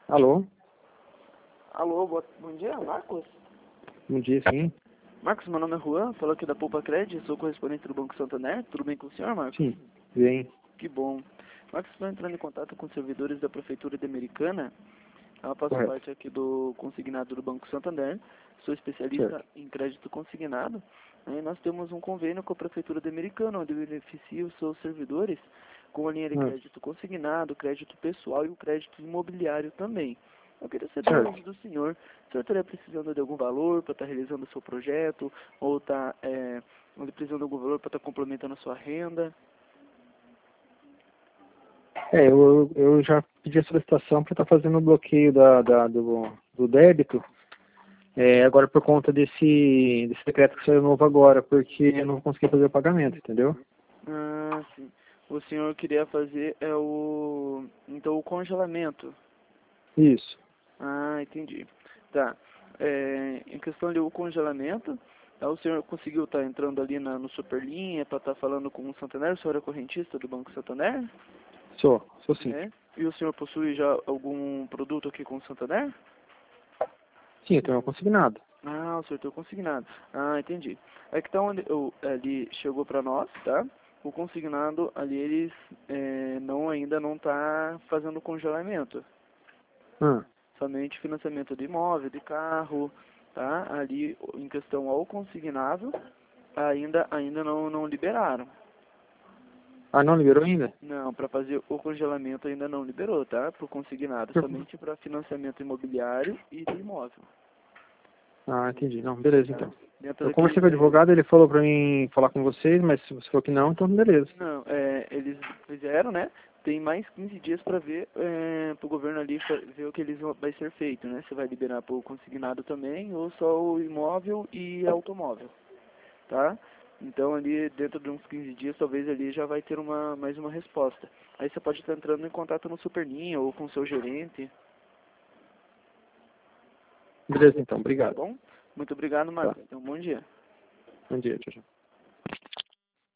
Alô? Alô, bom dia, Marcos? Bom dia, sim. Marcos, meu nome é Juan, falo aqui da Poupa Cred, sou correspondente do Banco Santander. Tudo bem com o senhor, Marcos? Sim, bem. Que bom. Marcos, estou entrando em contato com os servidores da Prefeitura de Americana. Eu faço Correto. parte aqui do consignado do Banco Santander. Sou especialista Certo. em crédito consignado. E nós temos um convênio com a Prefeitura de Americana, onde beneficia os seus servidores com a linha de Ah, crédito consignado, crédito pessoal e o crédito imobiliário também. Eu queria saber certo. do senhor, o senhor estaria precisando de algum valor para estar realizando o seu projeto, ou está precisando de algum valor para estar complementando a sua renda? Eu já pedi a solicitação para estar fazendo o bloqueio do débito, agora por conta desse decreto que saiu novo agora, porque eu não consegui fazer o pagamento, entendeu? Ah, sim. O senhor queria fazer então o congelamento. Isso. Ah, entendi. Tá. Em questão do congelamento, o senhor conseguiu estar entrando ali no Superlinha para estar falando com o Santander? O senhor é correntista do Banco Santander? Sou sim. É. E o senhor possui já algum produto aqui com o Santander? Sim, eu tenho um consignado. Ah, o senhor tem o consignado. Ah, entendi. É que tá onde ali chegou para nós, tá? O consignado ali eles ainda não tá fazendo congelamento. Ah, Somente financiamento de imóvel, de carro, tá? Ali em questão ao consignado ainda não liberaram. não liberou ainda? Não, para fazer o congelamento ainda não liberou, tá? Para o consignado, somente para financiamento imobiliário e de imóvel. Entendi. Não, beleza Tá? então. Dentro Eu conversei com o daquele... advogado, ele falou para mim falar com vocês, mas se você falou que não, então beleza. Não, eles fizeram, né? Tem mais 15 dias para ver, para o governo ali ver o que vai ser feito, né? Se vai liberar para o consignado também ou só o imóvel e automóvel, tá? Então ali dentro de uns 15 dias talvez ali já vai ter mais uma resposta. Aí você pode estar entrando em contato no Superninha ou com o seu gerente, Beleza então, tá obrigado. bom? Muito obrigado, Tá. Marcos. Então, bom dia. Bom dia, tchau, tchau.